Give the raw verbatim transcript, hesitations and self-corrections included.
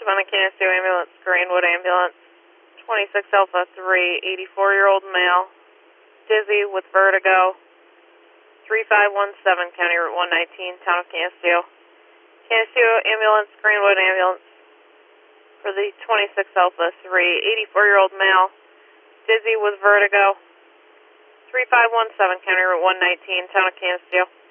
Savannah Canisteo Ambulance, Greenwood Ambulance, twenty-six Alpha three, eighty-four-year-old male, dizzy with vertigo, three five one seven, County Route one nineteen, Town of Canisteo. Canisteo Ambulance, Greenwood Ambulance, for the twenty-six Alpha three, eighty-four-year-old male, dizzy with vertigo, three five one seven, County Route one nineteen, Town of Canisteo.